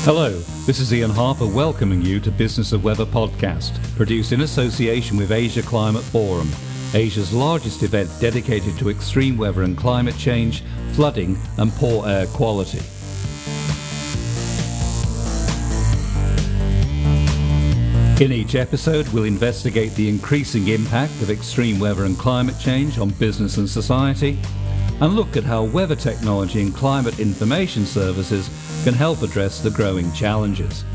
Hello, this is Ian Harper welcoming you to Business of Weather podcast, produced in association with Asia Climate Forum, Asia's largest event dedicated to extreme weather and climate change, flooding and poor air quality. In each episode, we'll investigate the increasing impact of extreme weather and climate change on business and society, and look at how weather technology and climate information services can help address the growing challenges.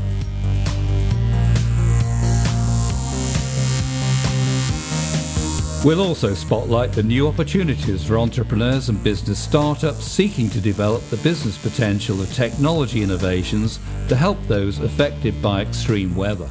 We'll also spotlight the new opportunities for entrepreneurs and business startups seeking to develop the business potential of technology innovations to help those affected by extreme weather.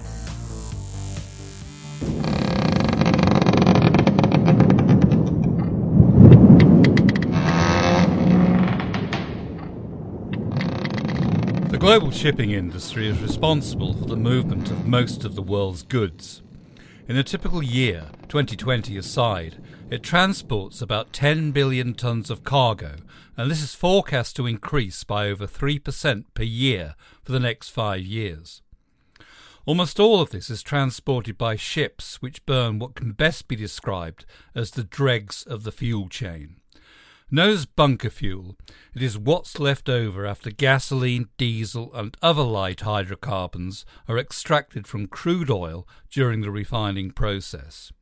The global shipping industry is responsible for the movement of most of the world's goods. In a typical year, 2020 aside, it transports about 10 billion tonnes of cargo, and this is forecast to increase by over 3% per year for the next 5 years. Almost all of this is transported by ships which burn what can best be described as the dregs of the fuel chain. Known as bunker fuel, it is what's left over after gasoline, diesel and other light hydrocarbons are extracted from crude oil during the refining process.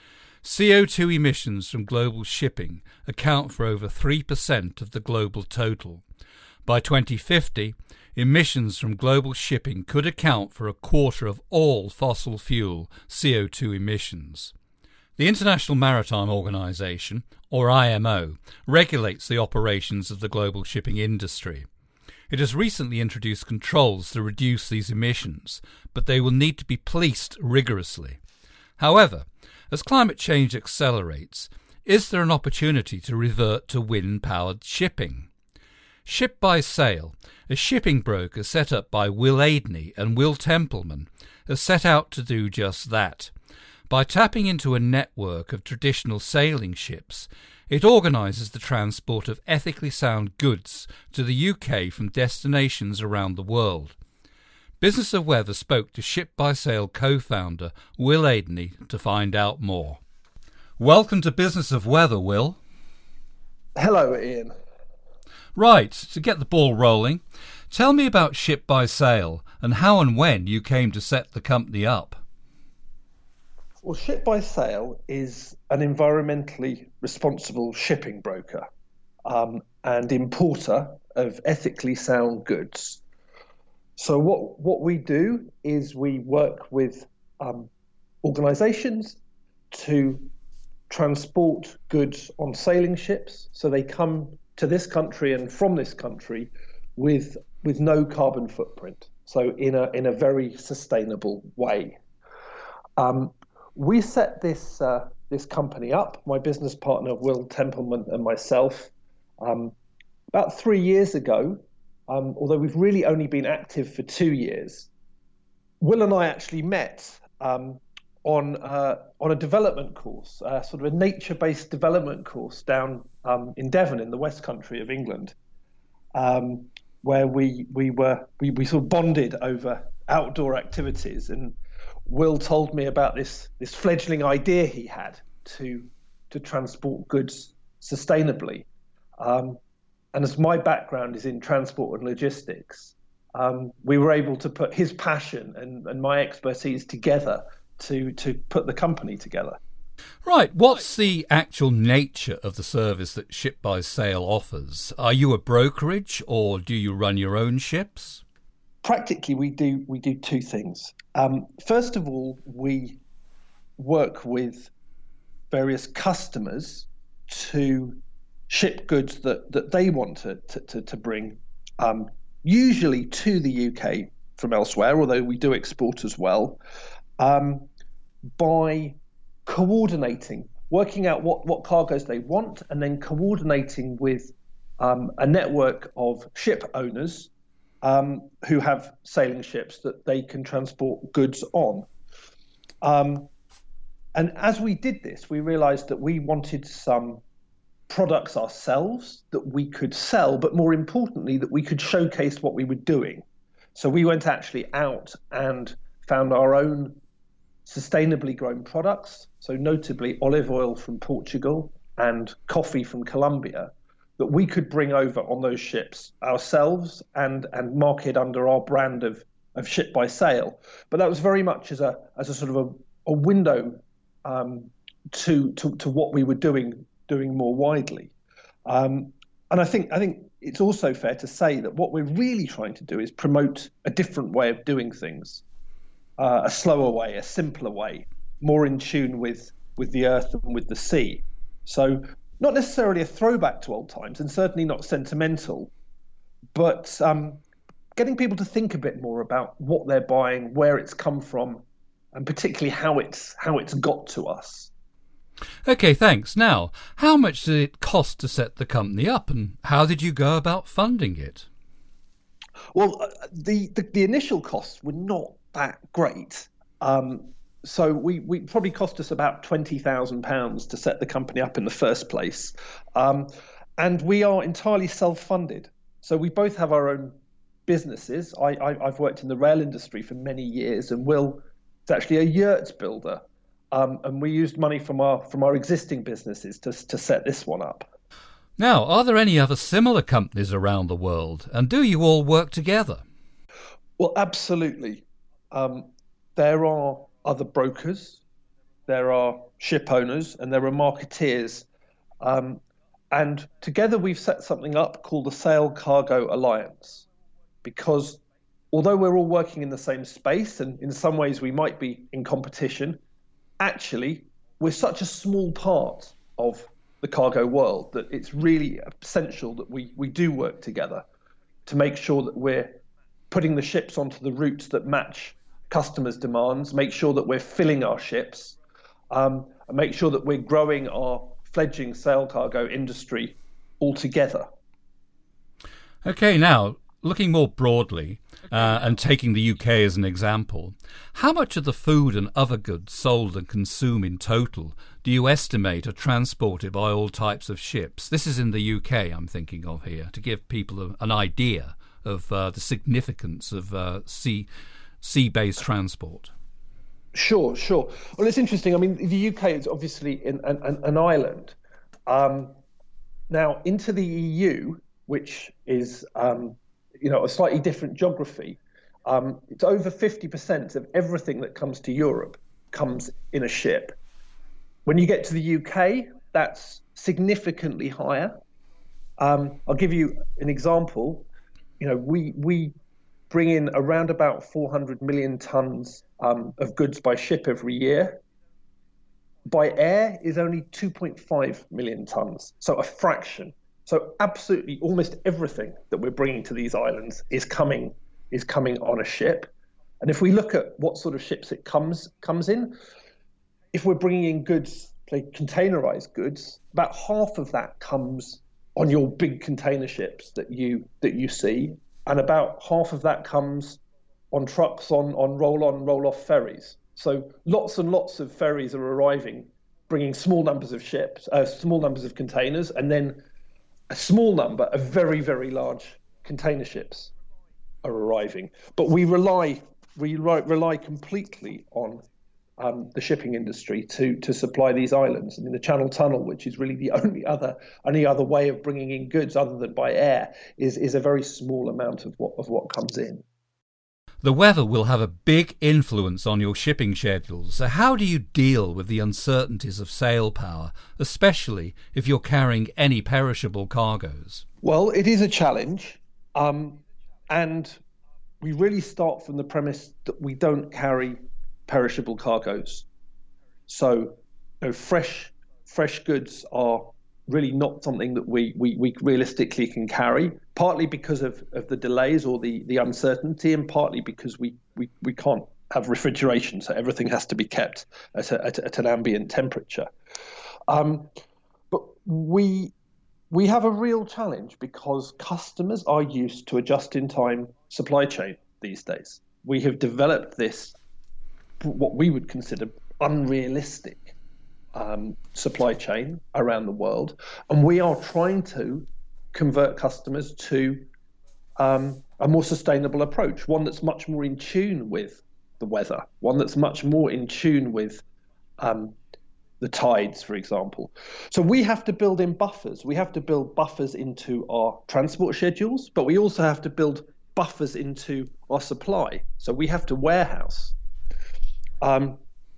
CO2 emissions from global shipping account for over 3% of the global total. By 2050, emissions from global shipping could account for a quarter of all fossil fuel CO2 emissions. The International Maritime Organization, or IMO, regulates the operations of the global shipping industry. It has recently introduced controls to reduce these emissions, but they will need to be policed rigorously. However, as climate change accelerates, is there an opportunity to revert to wind-powered shipping? Ship by Sail, a shipping broker set up by Will Aidney and Will Templeman, has set out to do just that. By tapping into a network of traditional sailing ships, it organises the transport of ethically sound goods to the UK from destinations around the world. Business of Weather spoke to Ship by Sail co-founder Will Aidney to find out more. Welcome to Business of Weather, Will. Hello, Ian. Right, to get the ball rolling, tell me about Ship by Sail and how and when you came to set the company up. Well, Ship by Sail is an environmentally responsible shipping broker and importer of ethically sound goods. So what we do is we work with organisations to transport goods on sailing ships, so they come to this country and from this country with no carbon footprint, so in a very sustainable way. We set this company up, my business partner Will Templeman and myself, about 3 years ago, although we've really only been active for 2 years. Will and I actually met on a development course, sort of a nature-based development course down in Devon in the West Country of England, where we sort of bonded over outdoor activities. And Will told me about this fledgling idea he had to transport goods sustainably. And as my background is in transport and logistics, we were able to put his passion and my expertise together to put the company together. Right. What's the actual nature of the service that Ship by Sail offers? Are you a brokerage or do you run your own ships? Practically, we do two things. First of all, we work with various customers to ship goods that they want to bring, usually to the UK from elsewhere, although we do export as well, by coordinating, working out what cargoes they want, and then coordinating with a network of ship owners who have sailing ships that they can transport goods on. And as we did this, we realized that we wanted some products ourselves that we could sell, but more importantly, that we could showcase what we were doing. So we went actually out and found our own sustainably grown products, so notably olive oil from Portugal and coffee from Colombia, that we could bring over on those ships ourselves and market under our brand of ship by sail. But that was very much as a sort of a window to what we were doing more widely. And I think it's also fair to say that what we're really trying to do is promote a different way of doing things, a slower way, a simpler way, more in tune with the earth and with the sea. So not necessarily a throwback to old times, and certainly not sentimental, but getting people to think a bit more about what they're buying, where it's come from, and particularly how it's got to us. Okay, thanks. Now, how much did it cost to set the company up, and how did you go about funding it? Well, the initial costs were not that great. So we probably cost us about £20,000 to set the company up in the first place. And we are entirely self-funded. So we both have our own businesses. I've worked in the rail industry for many years, and Will is actually a yurt builder. And we used money from our existing businesses to set this one up. Now, are there any other similar companies around the world, and do you all work together? Well, absolutely. There are other brokers, there are ship owners, and there are marketeers. And together we've set something up called the Sail Cargo Alliance, because although we're all working in the same space, and in some ways we might be in competition, actually we're such a small part of the cargo world that it's really essential that we do work together to make sure that we're putting the ships onto the routes that match customers' demands, make sure that we're filling our ships, and make sure that we're growing our fledgling sail cargo industry altogether. Okay, now, looking more broadly, and taking the UK as an example, how much of the food and other goods sold and consumed in total do you estimate are transported by all types of ships? This is in the UK I'm thinking of here, to give people an idea of the significance of sea-based transport. Sure. Well, it's interesting. I mean, the UK is obviously an island. Now, into the EU, which is a slightly different geography, it's over 50% of everything that comes to Europe comes in a ship. When you get to the UK, that's significantly higher. I'll give you an example. We bring in around about 400 million tons of goods by ship every year. By air is only 2.5 million tons, so a fraction. So absolutely almost everything that we're bringing to these islands is coming on a ship. And if we look at what sort of ships it comes in, if we're bringing in goods, like containerized goods, about half of that comes on your big container ships that you see, and about half of that comes on trucks on roll-off ferries. So lots and lots of ferries are arriving, bringing small numbers of ships, small numbers of containers, and then a small number of very, very large container ships are arriving. But we rely completely on the shipping industry to supply these islands. I mean, the Channel Tunnel, which is really the only other way of bringing in goods other than by air, is a very small amount of what comes in. The weather will have a big influence on your shipping schedules, so how do you deal with the uncertainties of sail power, especially if you're carrying any perishable cargoes? Well, it is a challenge, and we really start from the premise that we don't carry perishable cargoes. So, fresh goods are really not something that we realistically can carry, partly because of the delays or the uncertainty, and partly because we can't have refrigeration, so everything has to be kept at an ambient temperature. But we have a real challenge because customers are used to a just-in-time supply chain these days. We have developed this, what we would consider unrealistic supply chain around the world, and we are trying to convert customers to a a more sustainable approach, one that's much more in tune with the weather, one that's much more in tune with the tides, for example. So we have to build in buffers. We have to build buffers into our transport schedules, but we also have to build buffers into our supply. So we have to warehouse. And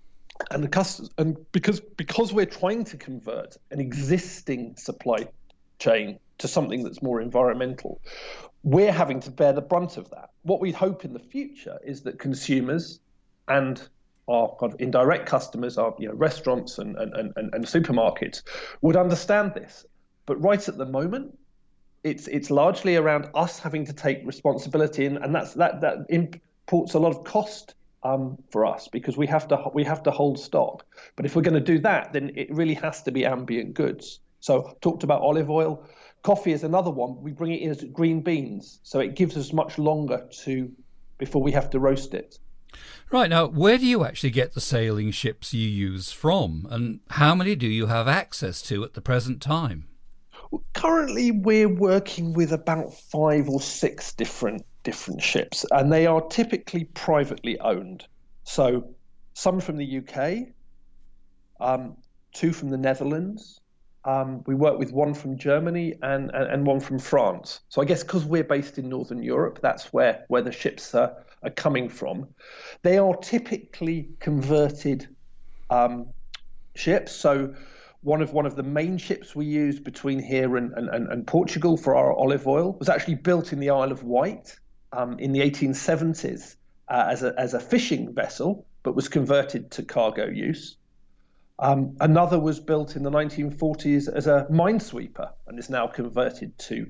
because we're trying to convert an existing supply chain to something that's more environmental, we're having to bear the brunt of that. What we hope in the future is that consumers and our kind of indirect customers, our restaurants and supermarkets, would understand this. But right at the moment, it's largely around us having to take responsibility, and that imports a lot of cost for us, because we have to hold stock. But if we're going to do that, then it really has to be ambient goods. So talked about olive oil. Coffee is another one. We bring it in as green beans, so it gives us much longer before we have to roast it. Right, now, where do you actually get the sailing ships you use from, and how many do you have access to at the present time? Well, currently, we're working with about 5 or 6 different ships, and they are typically privately owned. So some from the UK, 2 from the Netherlands. We work with 1 from Germany and 1 from France. So I guess because we're based in Northern Europe, that's where the ships are coming from. They are typically converted ships. So one of the main ships we use between here and Portugal for our olive oil was actually built in the Isle of Wight in the 1870s as a fishing vessel, but was converted to cargo use. Another was built in the 1940s as a minesweeper and is now converted to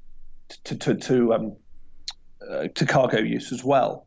cargo use as well.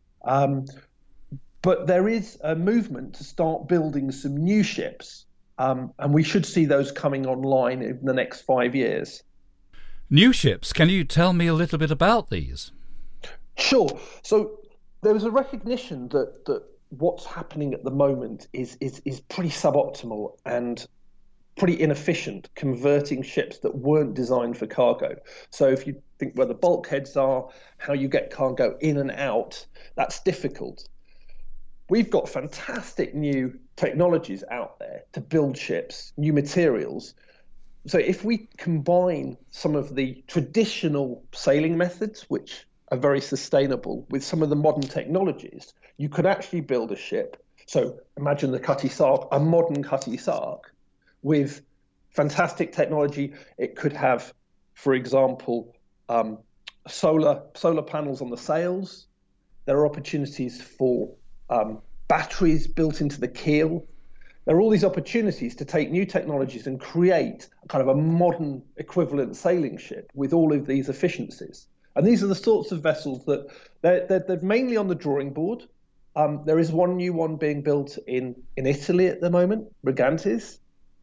But there is a movement to start building some new ships, and we should see those coming online in the next 5 years. New ships, can you tell me a little bit about these? Sure. So there was a recognition that what's happening at the moment is pretty suboptimal and pretty inefficient, converting ships that weren't designed for cargo. So if you think where the bulkheads are, how you get cargo in and out, that's difficult. We've got fantastic new technologies out there to build ships, new materials. So if we combine some of the traditional sailing methods, which are very sustainable, with some of the modern technologies, you could actually build a ship. So imagine the Cutty Sark, a modern Cutty Sark, with fantastic technology. It could have, for example, solar panels on the sails. There are opportunities for batteries built into the keel. There are all these opportunities to take new technologies and create kind of a modern equivalent sailing ship with all of these efficiencies. And these are the sorts of vessels that they're mainly on the drawing board. There is one new one being built in Italy at the moment, Brigantes.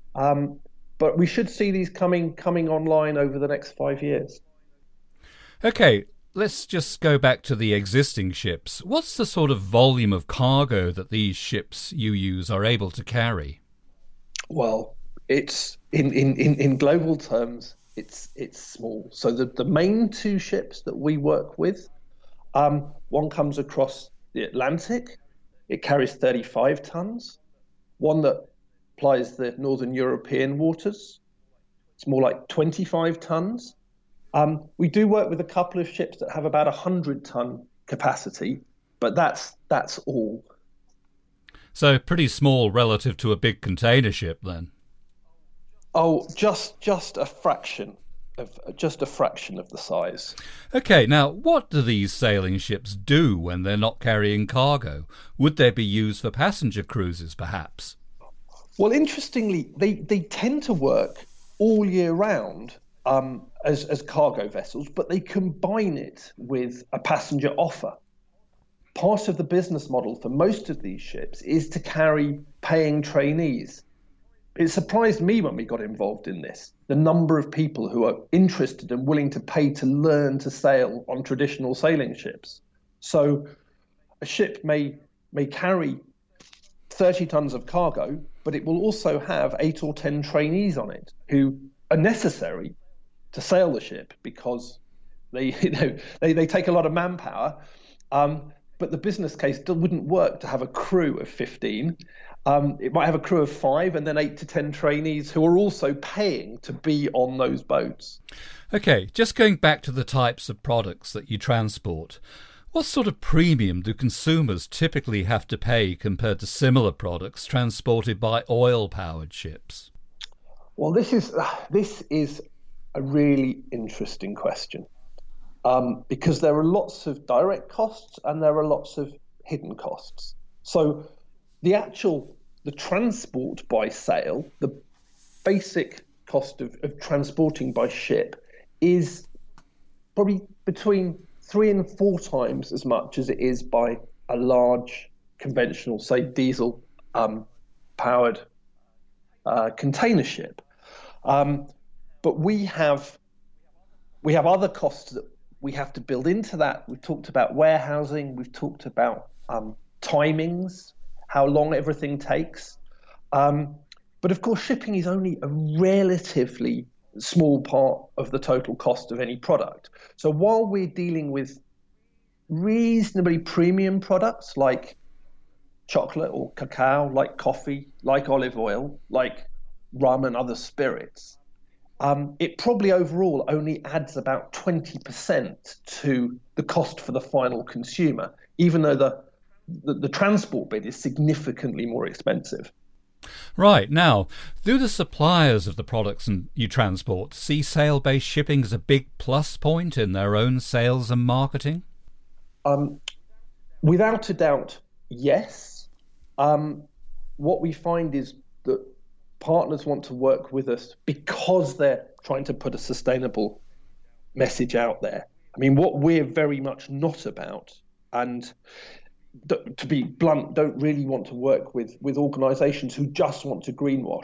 But we should see these coming online over the next 5 years. Okay, let's just go back to the existing ships. What's the sort of volume of cargo that these ships you use are able to carry? Well, it's in global terms, it's small. So the main 2 ships that we work with, one comes across the Atlantic. It carries 35 tons. One that applies the Northern European waters, it's more like 25 tons. We do work with a couple of ships that have about 100-ton capacity, but that's all. So pretty small relative to a big container ship, then. Oh, just a fraction of the size. Okay, now what do these sailing ships do when they're not carrying cargo? Would they be used for passenger cruises, perhaps? Well, interestingly, they tend to work all year round as cargo vessels, but they combine it with a passenger offer. Part of the business model for most of these ships is to carry paying trainees. It surprised me when we got involved in this, the number of people who are interested and willing to pay to learn to sail on traditional sailing ships. So a ship may carry 30 tons of cargo, but it will also have 8 or 10 trainees on it who are necessary to sail the ship, because They they take a lot of manpower, but the business case still wouldn't work to have a crew of 15. It might have a crew of 5 and then 8 to 10 trainees who are also paying to be on those boats. Okay, just going back to the types of products that you transport, what sort of premium do consumers typically have to pay compared to similar products transported by oil-powered ships? Well, this is a really interesting question, because there are lots of direct costs and there are lots of hidden costs. So the transport by sail, the basic cost of transporting by ship is probably between 3 and 4 times as much as it is by a large conventional, say, diesel powered container ship. But we have other costs that we have to build into that. We've talked about warehousing. We've talked about timings, how long everything takes. But of course, shipping is only a relatively small part of the total cost of any product. So while we're dealing with reasonably premium products like chocolate or cacao, like coffee, like olive oil, like rum and other spirits, it probably overall only adds about 20% to the cost for the final consumer, even though the transport bit is significantly more expensive. Right. Now, do the suppliers of the products you transport see sail-based shipping as a big plus point in their own sales and marketing? Without a doubt, yes. What we find is that partners want to work with us because they're trying to put a sustainable message out there. I mean, what we're very much not about, and to be blunt, don't really want to work with organisations who just want to greenwash.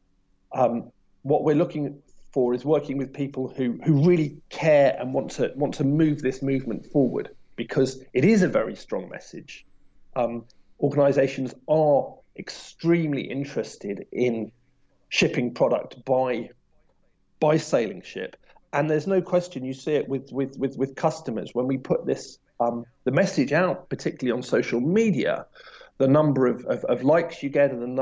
What we're looking for is working with people who really care and want to move this movement forward, because it is a very strong message. Organisations are extremely interested in shipping product by sailing ship, and there's no question. You see it with customers when we put this the message out, particularly on social media. The number of likes you get and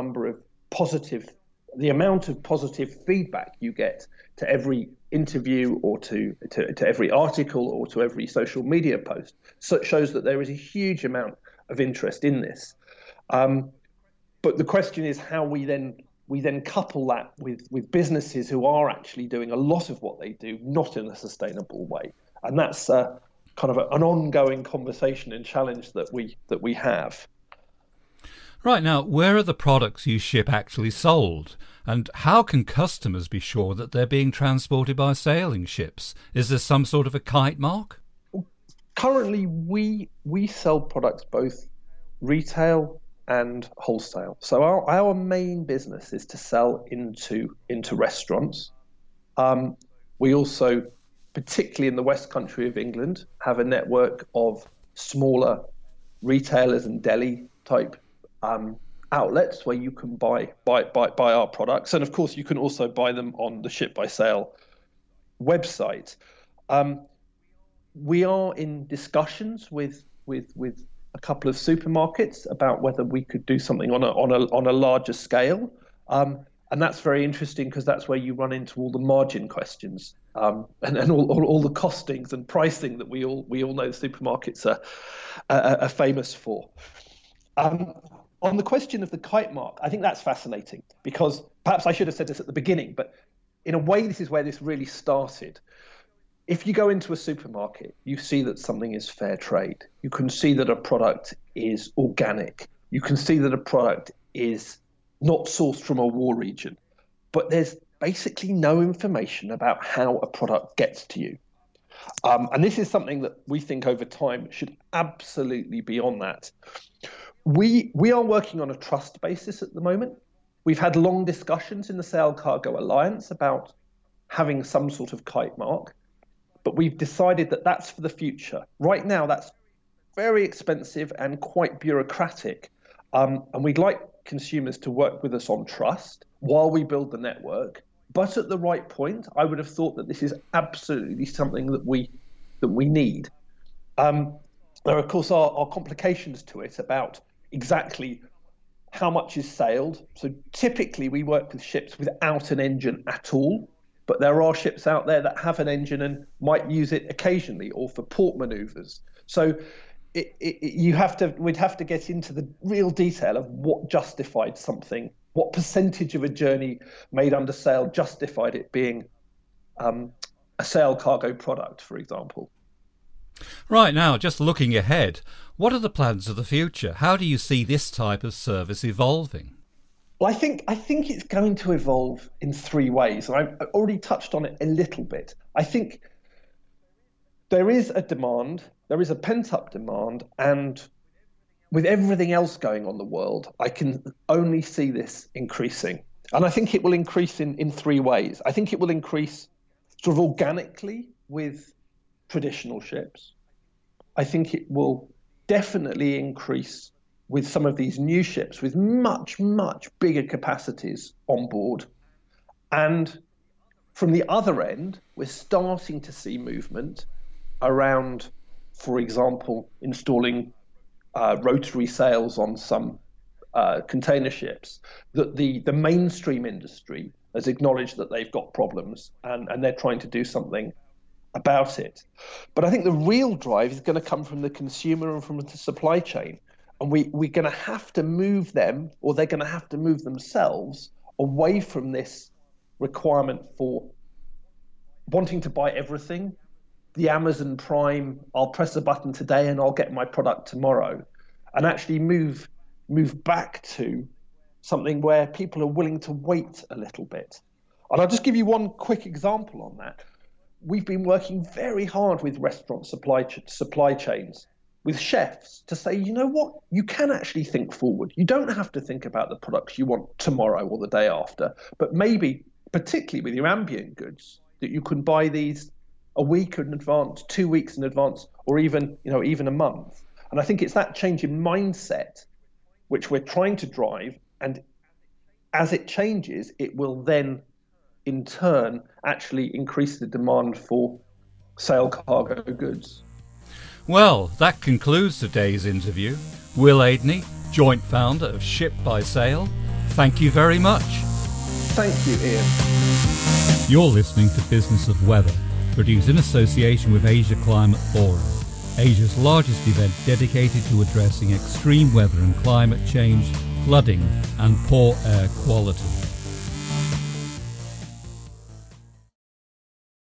the amount of positive feedback you get to every interview or to every article or to every social media post, so it shows that there is a huge amount of interest in this. But the question is how we then couple that with businesses who are actually doing a lot of what they do not in a sustainable way, and that's kind of an ongoing conversation and challenge that we have. Right. Now, where are the products you ship actually sold? And how can customers be sure that they're being transported by sailing ships? Is there some sort of a kite mark? Currently, we sell products both retail and wholesale. So our main business is to sell into restaurants. We also, particularly in the West Country of England, have a network of smaller retailers and deli type outlets where you can buy our products, and of course you can also buy them on the Ship by Sail website. We are in discussions with a couple of supermarkets about whether we could do something on a larger scale, and that's very interesting because that's where you run into all the margin questions and all the costings and pricing that we all know the supermarkets are famous for. On the question of the kite mark, I think that's fascinating because perhaps I should have said this at the beginning, but in a way this is where this really started. If you go into a supermarket, you see that something is fair trade. You can see that a product is organic. You can see that a product is not sourced from a war region. But there's basically no information about how a product gets to you. And this is something that we think over time should absolutely be on that. We are working on a trust basis at the moment. We've had long discussions in the Sail Cargo Alliance about having some sort of kite mark, but we've decided that that's for the future. Right now, that's very expensive and quite bureaucratic, and we'd like consumers to work with us on trust while we build the network. But at the right point, I would have thought that this is absolutely something that we that we need. There, of course, are complications to it about exactly how much is sailed. So typically we work with ships without an engine at all, but there are ships out there that have an engine and might use it occasionally or for port maneuvers. So we'd have to get into the real detail of what justified something, what percentage of a journey made under sail justified it being a sail cargo product, for example. Right, now, just looking ahead, what are the plans of the future? How do you see this type of service evolving? Well, I think it's going to evolve in three ways, and I've already touched on it a little bit. I think there is a demand, there is a pent-up demand, and with everything else going on in the world, I can only see this increasing. And I think it will increase in three ways. I think it will increase sort of organically with traditional ships. I think it will definitely increase with some of these new ships with much, much bigger capacities on board. And from the other end, we're starting to see movement around, for example, installing rotary sails on some container ships, that the mainstream industry has acknowledged that they've got problems and they're trying to do something about it. But I think the real drive is going to come from the consumer and from the supply chain. And we're going to have to move them, or they're going to have to move themselves away from this requirement for wanting to buy everything. The Amazon Prime, I'll press a button today and I'll get my product tomorrow, and actually move back to something where people are willing to wait a little bit. And I'll just give you one quick example on that. We've been working very hard with restaurant supply chains, with chefs, to say, you know what, you can actually think forward. You don't have to think about the products you want tomorrow or the day after, but maybe, particularly with your ambient goods, that you can buy these a week in advance, 2 weeks in advance, or even a month. And I think it's that change in mindset which we're trying to drive, and as it changes, it will then in turn actually increase the demand for sail cargo goods. Well, that concludes today's interview. Will Adeney, joint founder of Ship by Sail, thank you very much. Thank you, Ian. You're listening to Business of Weather, produced in association with Asia Climate Forum, Asia's largest event dedicated to addressing extreme weather and climate change, flooding and poor air quality.